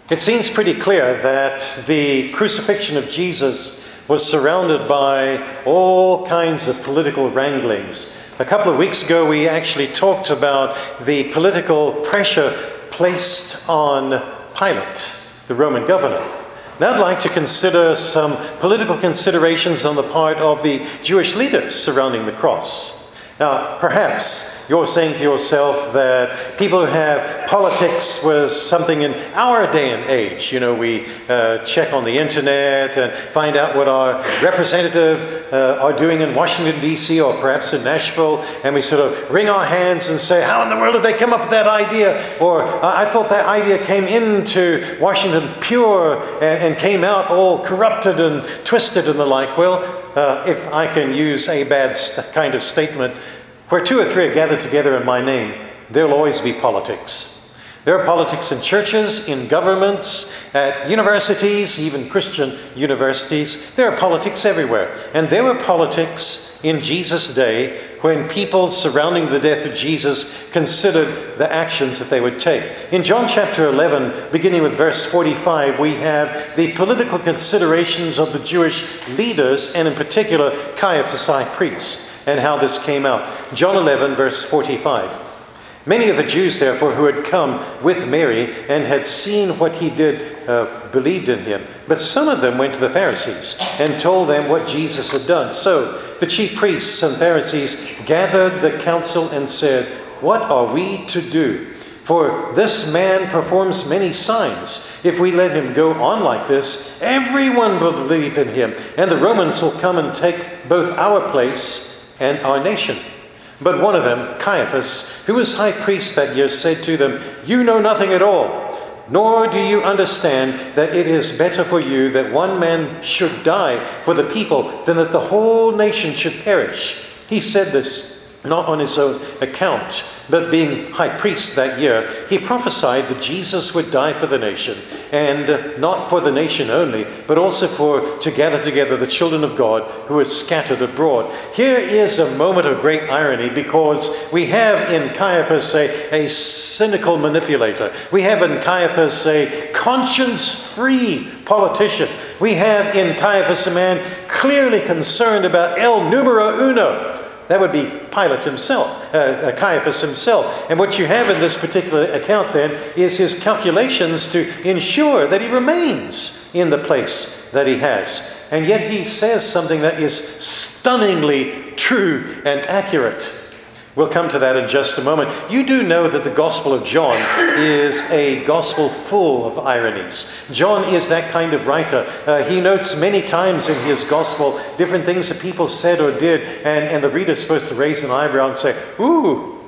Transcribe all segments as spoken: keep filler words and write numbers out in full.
It seems pretty clear that the crucifixion of Jesus was surrounded by all kinds of political wranglings. A couple of weeks ago, we actually talked about the political pressure placed on Pilate, the Roman governor. Now I'd like to consider some political considerations on the part of the Jewish leaders surrounding the cross. Now, perhaps you're saying to yourself that people who have politics was something in our day and age. You know, we uh, check on the internet and find out what our representative uh, are doing in Washington, D C or perhaps in Nashville, and we sort of wring our hands and say, how in the world did they come up with that idea? Or I thought that idea came into Washington pure and, and came out all corrupted and twisted and the like. Well, uh, if I can use a bad st- kind of statement, where two or three are gathered together in my name, there will always be politics. There are politics in churches, in governments, at universities, even Christian universities. There are politics everywhere. And there were politics in Jesus' day when people surrounding the death of Jesus considered the actions that they would take. In John chapter eleven, beginning with verse forty-five, we have the political considerations of the Jewish leaders, and in particular Caiaphas, high priest, and how this came out. John eleven, verse forty-five. Many of the Jews, therefore, who had come with Mary and had seen what he did, uh, believed in him. But some of them went to the Pharisees and told them what Jesus had done. So the chief priests and Pharisees gathered the council and said, "What are we to do? For this man performs many signs. If we let him go on like this, everyone will believe in him, and the Romans will come and take both our place and our nation." But one of them, Caiaphas, who was high priest that year, said to them, "You know nothing at all, nor do you understand that it is better for you that one man should die for the people than that the whole nation should perish." He said this not on his own account, but being high priest that year, he prophesied that Jesus would die for the nation, and not for the nation only, but also for to gather together the children of God who are scattered abroad. Here is a moment of great irony, because we have in Caiaphas a, a cynical manipulator. We have in Caiaphas a conscience-free politician. We have in Caiaphas a man clearly concerned about el numero uno. That would be Pilate himself, uh, Caiaphas himself. And what you have in this particular account then is his calculations to ensure that he remains in the place that he has. And yet he says something that is stunningly true and accurate. We'll come to that in just a moment. You do know that the Gospel of John is a gospel full of ironies. John is that kind of writer. Uh, he notes many times in his gospel different things that people said or did, and, and the reader's supposed to raise an eyebrow and say, ooh,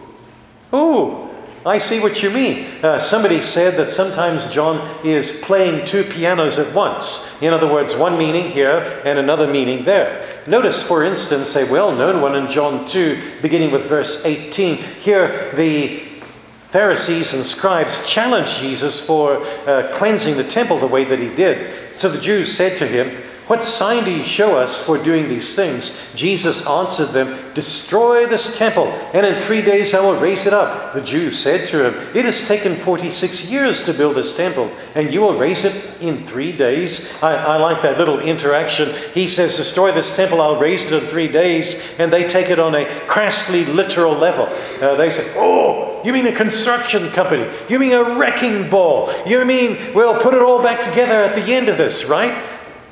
ooh, I see what you mean. Uh, somebody said that sometimes John is playing two pianos at once. In other words, one meaning here and another meaning there. Notice, for instance, a well-known one in John two, beginning with verse eighteen. Here, the Pharisees and scribes challenged Jesus for uh, cleansing the temple the way that he did. So the Jews said to him, "What sign do you show us for doing these things?" Jesus answered them, "Destroy this temple, and in three days I will raise it up." The Jews said to him, "It has taken forty-six years to build this temple, and you will raise it in three days?" I, I like that little interaction. He says, "Destroy this temple, I'll raise it in three days. And they take it on a crassly literal level. Uh, they say, "Oh, you mean a construction company? You mean a wrecking ball? You mean we'll put it all back together at the end of this, right?"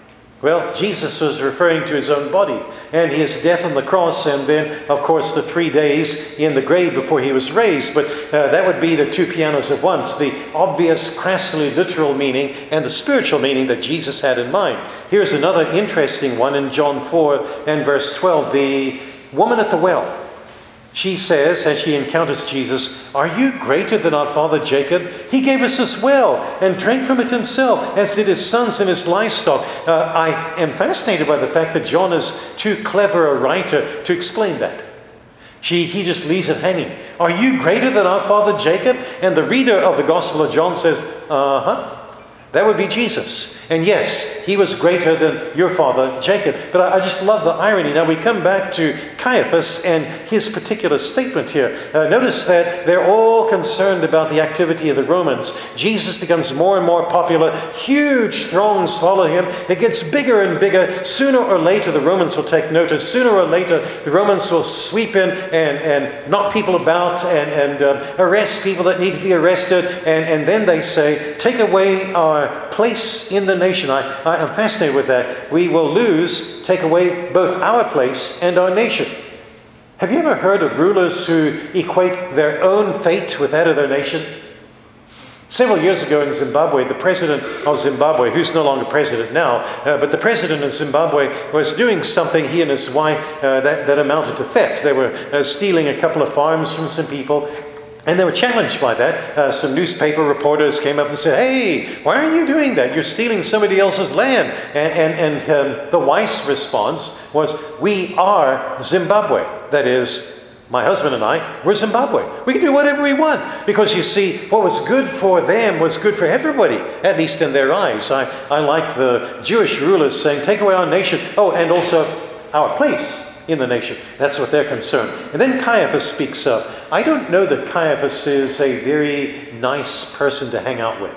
Well, Jesus was referring to his own body and his death on the cross, and then, of course, the three days in the grave before he was raised. But uh, that would be the two pianos at once, the obvious, crassly literal meaning and the spiritual meaning that Jesus had in mind. Here's another interesting one in John four and verse twelve. The woman at the well. She says, as she encounters Jesus, "Are you greater than our father Jacob? He gave us this well and drank from it himself, as did his sons and his livestock." Uh, I am fascinated by the fact that John is too clever a writer to explain that. She, he just leaves it hanging. "Are you greater than our father Jacob?" And the reader of the Gospel of John says, uh-huh. That would be Jesus. And yes, he was greater than your father, Jacob. But I, I just love the irony. Now we come back to Caiaphas and his particular statement here. Uh, notice that they're all concerned about the activity of the Romans. Jesus becomes more and more popular. Huge throngs follow him. It gets bigger and bigger. Sooner or later, the Romans will take notice. Sooner or later, the Romans will sweep in and, and knock people about and, and uh, arrest people that need to be arrested. And, and then they say, take away our place in the nation. I, I am fascinated with that. We will lose, take away both our place and our nation. Have you ever heard of rulers who equate their own fate with that of their nation? Several years ago in Zimbabwe, the president of Zimbabwe, who's no longer president now, uh, but the president of Zimbabwe was doing something, he and his wife, uh, that, that amounted to theft. They were uh, stealing a couple of farms from some people. And they were challenged by that. Uh, some newspaper reporters came up and said, hey, why are you doing that? You're stealing somebody else's land. And, and, and um, the wise response was, we are Zimbabwe. That is, my husband and I, we're Zimbabwe. We can do whatever we want. Because you see, what was good for them was good for everybody, at least in their eyes. I, I like the Jewish rulers saying, take away our nation. Oh, and also our place in the nation. That's what they're concerned. And then Caiaphas speaks up. I don't know that Caiaphas is a very nice person to hang out with.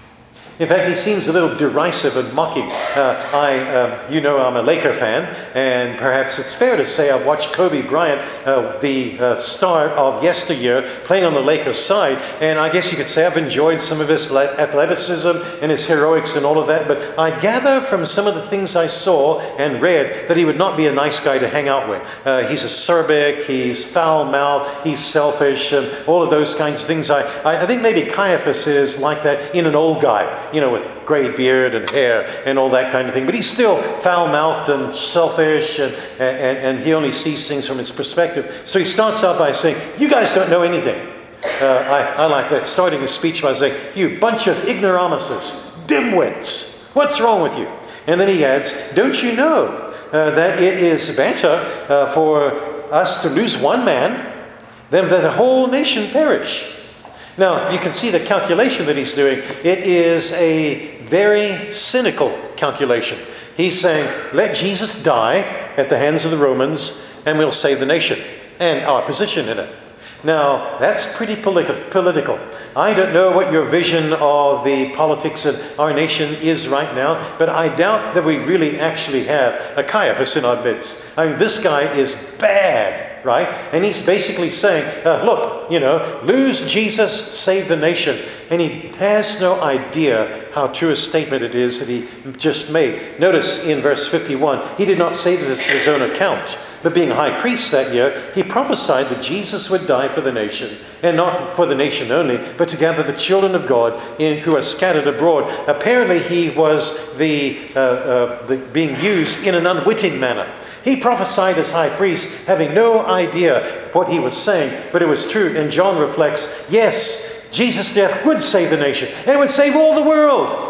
In fact, he seems a little derisive and mocking. Uh, I, uh, you know, I'm a Laker fan, and perhaps it's fair to say I've watched Kobe Bryant, uh, the uh, star of yesteryear, playing on the Lakers side, and I guess you could say I've enjoyed some of his athleticism and his heroics and all of that, but I gather from some of the things I saw and read that he would not be a nice guy to hang out with. Uh, he's acerbic, he's foul-mouthed, he's selfish, and all of those kinds of things. I, I, I think maybe Caiaphas is like that in an old guy. You know, with gray beard and hair and all that kind of thing. But he's still foul-mouthed and selfish, and, and, and he only sees things from his perspective. So he starts out by saying, you guys don't know anything. Uh, I, I like that, starting his speech by saying, you bunch of ignoramuses, dimwits, what's wrong with you? And then he adds, don't you know uh, that it is better uh, for us to lose one man than that the whole nation perish? Now, you can see the calculation that he's doing. It is a very cynical calculation. He's saying, let Jesus die at the hands of the Romans, and we'll save the nation and our position in it. Now, that's pretty politi- political. I don't know what your vision of the politics of our nation is right now, but I doubt that we really actually have a Caiaphas in our midst. I mean, this guy is bad, right? And he's basically saying, uh, look, you know, lose Jesus, save the nation. And he has no idea how true a statement it is that he just made. Notice in verse fifty-one, he did not say this to his own account, but being high priest that year, he prophesied that Jesus would die for the nation, and not for the nation only, but to gather the children of God in, who are scattered abroad. Apparently he was the, uh, uh, the being used in an unwitting manner. He prophesied as high priest, having no idea what he was saying, but it was true. And John reflects, yes, Jesus' death would save the nation, and it would save all the world.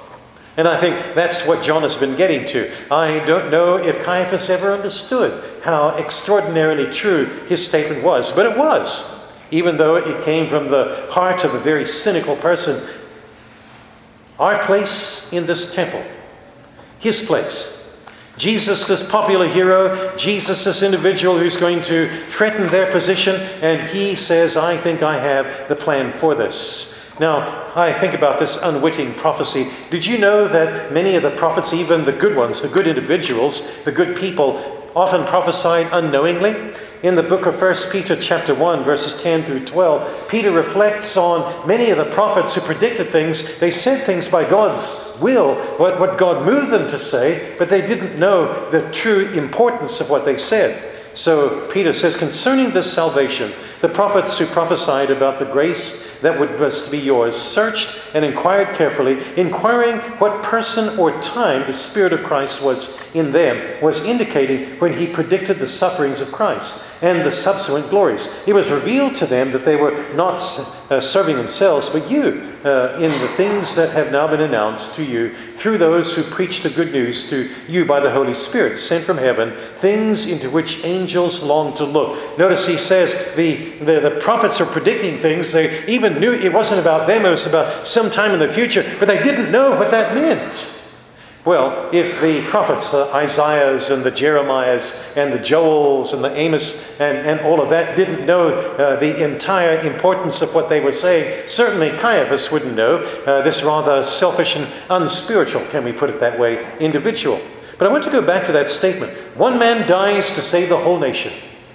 And I think that's what John has been getting to. I don't know if Caiaphas ever understood how extraordinarily true his statement was, but it was, even though it came from the heart of a very cynical person. Our place in this temple, his place. Jesus, this popular hero, Jesus, this individual who's going to threaten their position, and he says, I think I have the plan for this. Now, I think about this unwitting prophecy. Did you know that many of the prophets, even the good ones, the good individuals, the good people, often prophesied unknowingly? In the book of First Peter chapter one, verses ten through twelve, Peter reflects on many of the prophets who predicted things. They said things by God's will, what, what God moved them to say, but they didn't know the true importance of what they said. So Peter says, concerning this salvation, the prophets who prophesied about the grace that would was to be yours searched and inquired carefully, inquiring what person or time the Spirit of Christ was in them, was indicating when he predicted the sufferings of Christ, and the subsequent glories. It was revealed to them that they were not uh, serving themselves, but you, uh, in the things that have now been announced to you through those who preach the good news to you by the Holy Spirit sent from heaven, things into which angels long to look. Notice he says the, the, the prophets are predicting things. They even knew it wasn't about them, it was about some time in the future, but they didn't know what that meant. Well, if the prophets, the Isaiahs and the Jeremiahs and the Joels and the Amos and, and all of that didn't know uh, the entire importance of what they were saying, certainly Caiaphas wouldn't know, uh, this rather selfish and unspiritual, can we put it that way, individual. But I want to go back to that statement. One man dies to save the whole nation.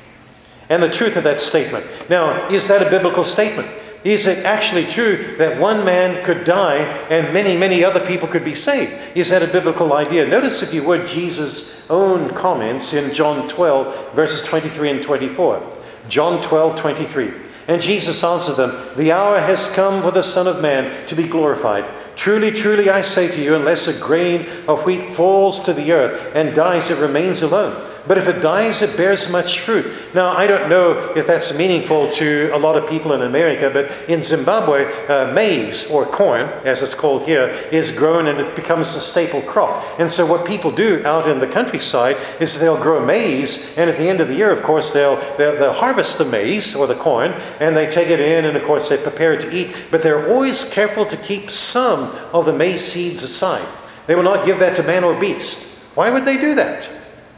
And the truth of that statement. Now, is that a biblical statement? Is it actually true that one man could die and many, many other people could be saved? Is that a biblical idea? Notice, if you would, Jesus' own comments in John twelve, verses twenty-three and twenty-four. John twelve, twenty-three. And Jesus answered them, "The hour has come for the Son of Man to be glorified. Truly, truly, I say to you, unless a grain of wheat falls to the earth and dies, it remains alone. But if it dies, it bears much fruit." Now, I don't know if that's meaningful to a lot of people in America, but in Zimbabwe, uh, maize, or corn, as it's called here, is grown and it becomes a staple crop. And so what people do out in the countryside is they'll grow maize, and at the end of the year, of course, they'll, they'll, they'll harvest the maize, or the corn, and they take it in, and of course, they prepare it to eat. But they're always careful to keep some of the maize seeds aside. They will not give that to man or beast. Why would they do that?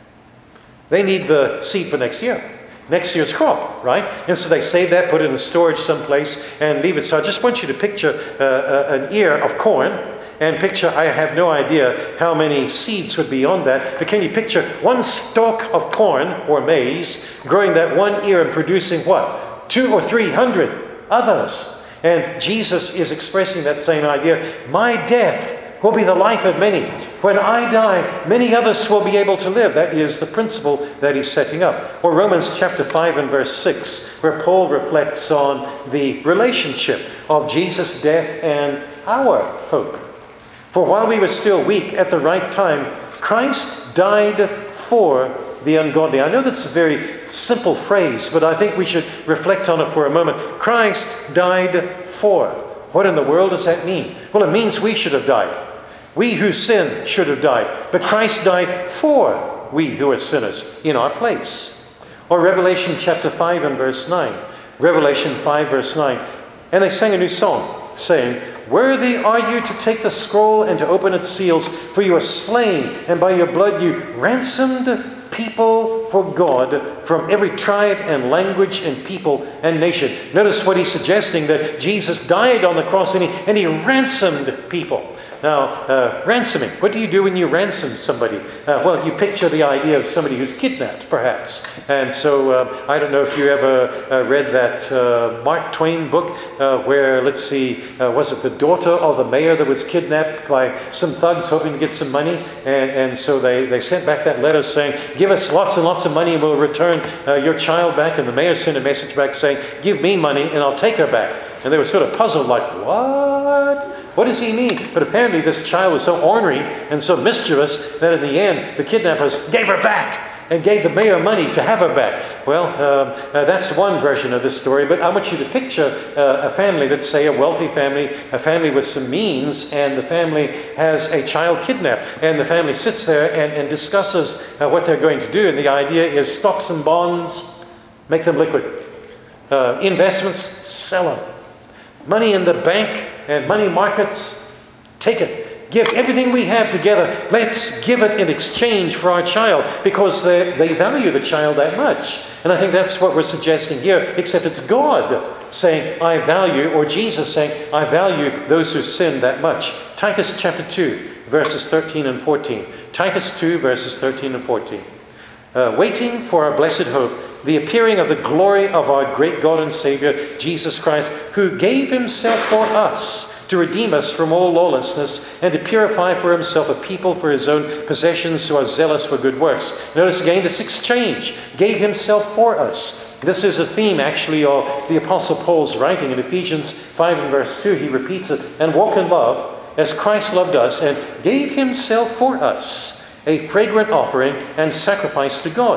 They need the seed for next year, next year's crop, right? And so they save that, put it in storage someplace, and leave it. So I just want you to picture uh, uh, an ear of corn, and picture, I have no idea how many seeds would be on that, but can you picture one stalk of corn or maize growing that one ear and producing what? Two or three hundred others. And Jesus is expressing that same idea. My death will be the life of many. When I die, many others will be able to live. That is the principle that he's setting up. Or Romans chapter five and verse six, where Paul reflects on the relationship of Jesus' death and our hope. For while we were still weak, at the right time, Christ died for the ungodly. I know that's a very simple phrase, but I think we should reflect on it for a moment. Christ died for. What in the world does that mean? Well, it means we should have died. We who sin should have died. But Christ died for we who are sinners in our place. Or Revelation chapter five and verse nine. Revelation five verse nine. And they sang a new song, saying, "Worthy are you to take the scroll and to open its seals, for you are slain, and by your blood you ransomed people for God from every tribe and language and people and nation." Notice what he's suggesting, that Jesus died on the cross and he, and he ransomed people. Now, uh, ransoming. What do you do when you ransom somebody? Uh, well, you picture the idea of somebody who's kidnapped, perhaps. And so, uh, I don't know if you ever uh, read that uh, Mark Twain book uh, where, let's see, uh, was it the daughter of the mayor that was kidnapped by some thugs hoping to get some money? And, and so they, they sent back that letter saying, "Give us lots and lots of money and we'll return uh, your child back." And the mayor sent a message back saying, "Give me money and I'll take her back." And they were sort of puzzled, like, what? What does he mean? But apparently this child was so ornery and so mischievous that in the end, the kidnappers gave her back and gave the mayor money to have her back. Well, uh, uh, that's one version of this story, but I want you to picture uh, a family, let's say a wealthy family, a family with some means, and the family has a child kidnapped. And the family sits there and, and discusses uh, what they're going to do. And the idea is stocks and bonds, make them liquid. Uh, investments, sell them. Money in the bank and money markets, take it. Give everything we have together. Let's give it in exchange for our child, because they, they value the child that much. And I think that's what we're suggesting here, except it's God saying, "I value," or Jesus saying, "I value those who sin that much." Titus chapter two, verses thirteen and fourteen. Titus two, verses thirteen and fourteen. Uh, waiting for our blessed hope, the appearing of the glory of our great God and Savior, Jesus Christ, who gave himself for us to redeem us from all lawlessness and to purify for himself a people for his own possessions who are zealous for good works. Notice again this exchange. Gave himself for us. This is a theme actually of the Apostle Paul's writing in Ephesians five and verse two. He repeats it, "And walk in love as Christ loved us and gave himself for us, a fragrant offering and sacrifice to God."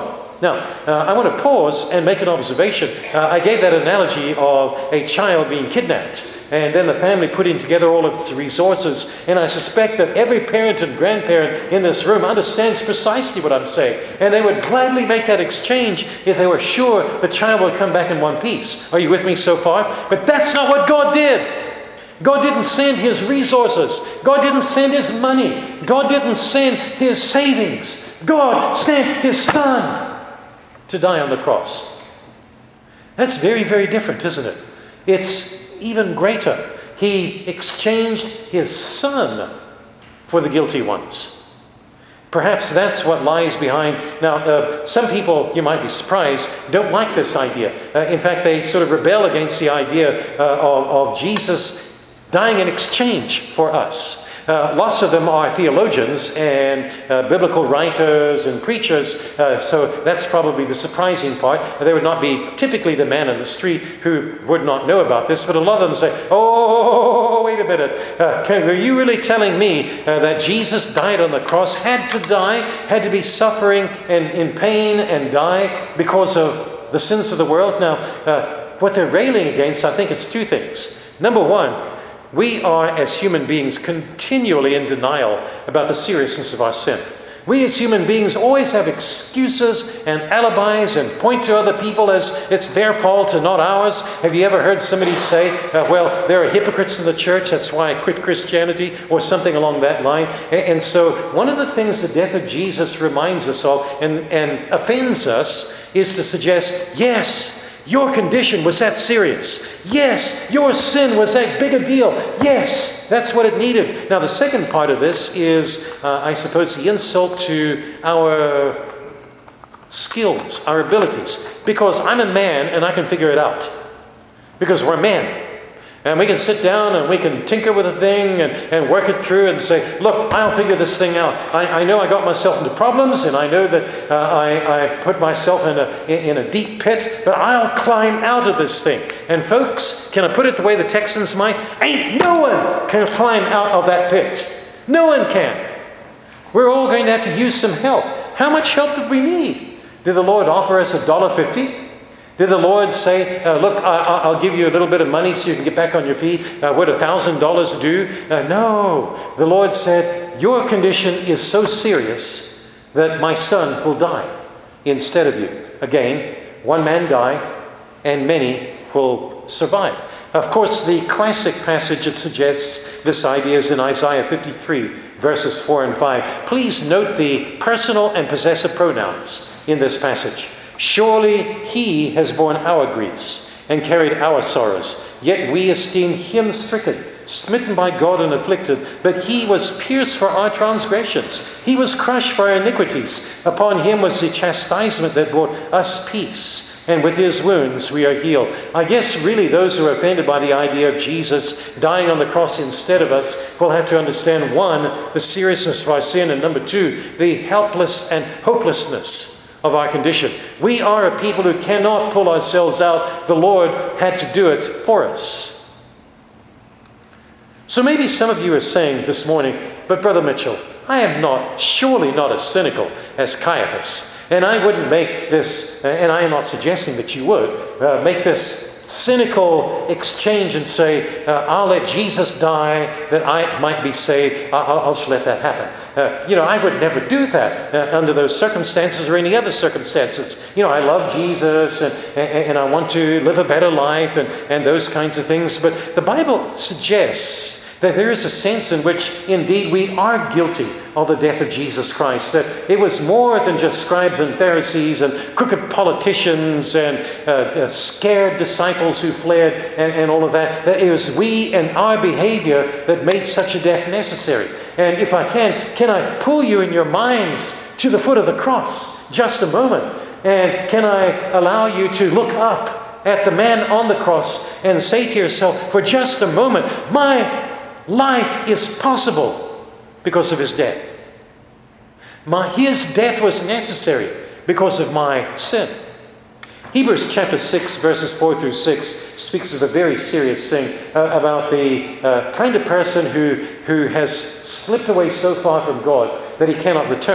Now, uh, I want to pause and make an observation. Uh, I gave that analogy of a child being kidnapped, and then the family putting together all of its resources. And I suspect that every parent and grandparent in this room understands precisely what I'm saying. And they would gladly make that exchange if they were sure the child would come back in one piece. Are you with me so far? But that's not what God did. God didn't send His resources. God didn't send His money. God didn't send His savings. God sent His Son to die on the cross. That's very, very different, isn't it? It's even greater. He exchanged His Son for the guilty ones. Perhaps that's what lies behind. Now, uh, some people, you might be surprised, don't like this idea. Uh, in fact, they sort of rebel against the idea uh, of, of Jesus dying in exchange for us. Uh, lots of them are theologians and uh, biblical writers and preachers, uh, so that's probably the surprising part. They would not be typically the man on the street who would not know about this, but a lot of them say, oh, wait a minute, uh, can, are you really telling me uh, that Jesus died on the cross, had to die, had to be suffering and in pain and die because of the sins of the world? Now, uh, what they're railing against, I think it's two things. Number one, we are, as human beings, continually in denial about the seriousness of our sin. We as human beings always have excuses and alibis and point to other people as it's their fault and not ours. Have you ever heard somebody say, uh, well, there are hypocrites in the church, that's why I quit Christianity, or something along that line? And, and so one of the things the death of Jesus reminds us of and, and offends us is to suggest, yes, your condition was that serious. Yes, your sin was that big a deal. Yes, that's what it needed. Now, the second part of this is, uh, I suppose, the insult to our skills, our abilities. Because I'm a man and I can figure it out. Because we're men. And we can sit down and we can tinker with a thing and, and work it through and say, look, I'll figure this thing out. I, I know I got myself into problems and I know that uh, I, I put myself in a, in a deep pit, but I'll climb out of this thing. And folks, can I put it the way the Texans might? Ain't no one can climb out of that pit. No one can. We're all going to have to use some help. How much help did we need? Did the Lord offer us a dollar fifty? Did the Lord say, uh, look, I, I'll give you a little bit of money so you can get back on your feet? Uh, would a thousand dollars do? Uh, no. The Lord said, your condition is so serious that my son will die instead of you. Again, one man died and many will survive. Of course, the classic passage that suggests this idea is in Isaiah fifty-three, verses four and five. Please note the personal and possessive pronouns in this passage. Surely He has borne our griefs and carried our sorrows, yet we esteem Him stricken, smitten by God and afflicted. But He was pierced for our transgressions. He was crushed for our iniquities. Upon Him was the chastisement that brought us peace, and with His wounds we are healed. I guess really those who are offended by the idea of Jesus dying on the cross instead of us will have to understand, one, the seriousness of our sin, and number two, the helpless and hopelessness of our condition. We are a people who cannot pull ourselves out. The Lord had to do it for us. So maybe some of you are saying this morning, but Brother Mitchell, I am not, surely not as cynical as Caiaphas. And I wouldn't make this, and I am not suggesting that you would, uh, make this cynical exchange and say, uh, I'll let Jesus die that I might be saved. I'll, I'll just let that happen. Uh, you know, I would never do that uh, under those circumstances or any other circumstances. You know, I love Jesus and, and, and I want to live a better life and, and those kinds of things. But the Bible suggests that there is a sense in which indeed we are guilty of the death of Jesus Christ. That it was more than just scribes and Pharisees and crooked politicians and uh, uh, scared disciples who fled and, and all of that. That it was we and our behavior that made such a death necessary. And if I can, can I pull you in your minds to the foot of the cross just a moment? And can I allow you to look up at the man on the cross and say to yourself, for just a moment, my life is possible because of His death. My, his death was necessary because of my sin. Hebrews chapter six, verses four through six speaks of a very serious thing uh, about the uh, kind of person who, who has slipped away so far from God that he cannot return.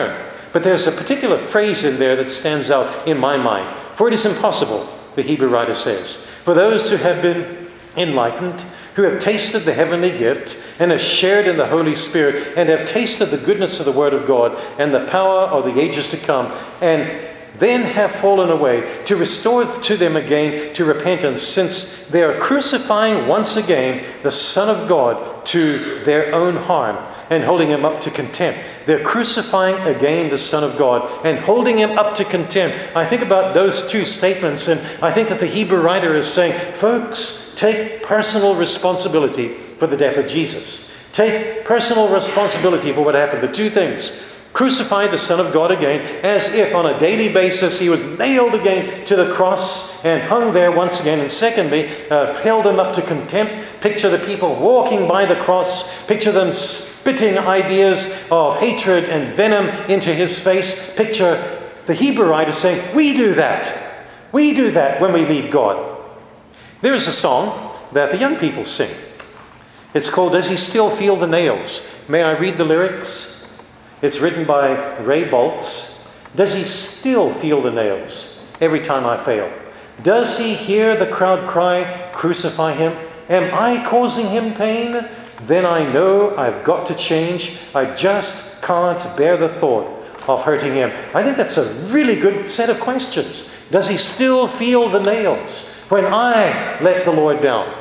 But there's a particular phrase in there that stands out in my mind. For it is impossible, the Hebrew writer says, for those who have been enlightened, who have tasted the heavenly gift and have shared in the Holy Spirit and have tasted the goodness of the Word of God and the power of the ages to come, and then have fallen away, to restore to them again to repentance, since they are crucifying once again the Son of God to their own harm and holding him up to contempt. They're crucifying again the Son of God and holding him up to contempt. I think about those two statements, and I think that the Hebrew writer is saying, folks, take personal responsibility for the death of Jesus. Take personal responsibility for what happened. The two things. Crucified the Son of God again, as if on a daily basis he was nailed again to the cross and hung there once again. And secondly, uh, held him up to contempt. Picture the people walking by the cross. Picture them spitting ideas of hatred and venom into his face. Picture the Hebrew writer saying, we do that. We do that when we leave God. There is a song that the young people sing. It's called, Does He Still Feel the Nails? May I read the lyrics? It's written by Ray Boltz. Does he still feel the nails every time I fail? Does he hear the crowd cry, crucify him? Am I causing him pain? Then I know I've got to change. I just can't bear the thought of hurting him. I think that's a really good set of questions. Does he still feel the nails when I let the Lord down?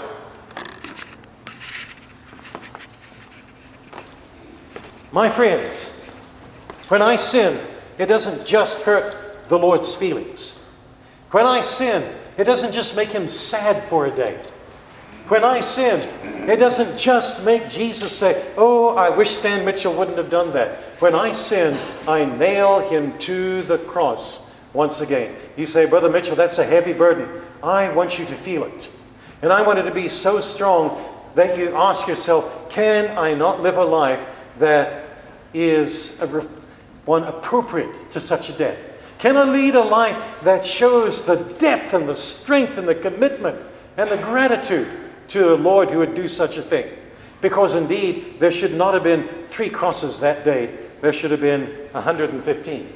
My friends, when I sin, it doesn't just hurt the Lord's feelings. When I sin, it doesn't just make him sad for a day. When I sin, it doesn't just make Jesus say, oh, I wish Stan Mitchell wouldn't have done that. When I sin, I nail him to the cross once again. You say, Brother Mitchell, that's a heavy burden. I want you to feel it. And I want it to be so strong that you ask yourself, can I not live a life that is a one appropriate to such a death? Can I lead a life that shows the depth and the strength and the commitment and the gratitude to a Lord who would do such a thing? Because indeed, there should not have been three crosses that day. There should have been one hundred fifteen.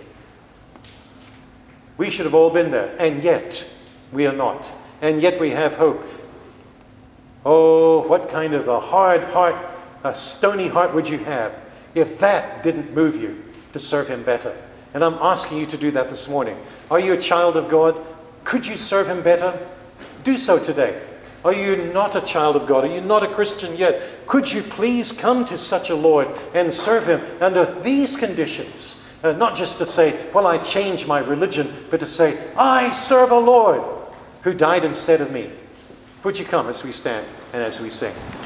We should have all been there, and yet we are not. And yet we have hope. Oh, what kind of a hard heart, a stony heart would you have if that didn't move you to serve him better? And I'm asking you to do that this morning. Are you a child of God? Could you serve him better? Do so today. Are you not a child of God? Are you not a Christian yet? Could you please come to such a Lord and serve him under these conditions? Uh, not just to say, well, I changed my religion, but to say, I serve a Lord who died instead of me. Would you come as we stand and as we sing?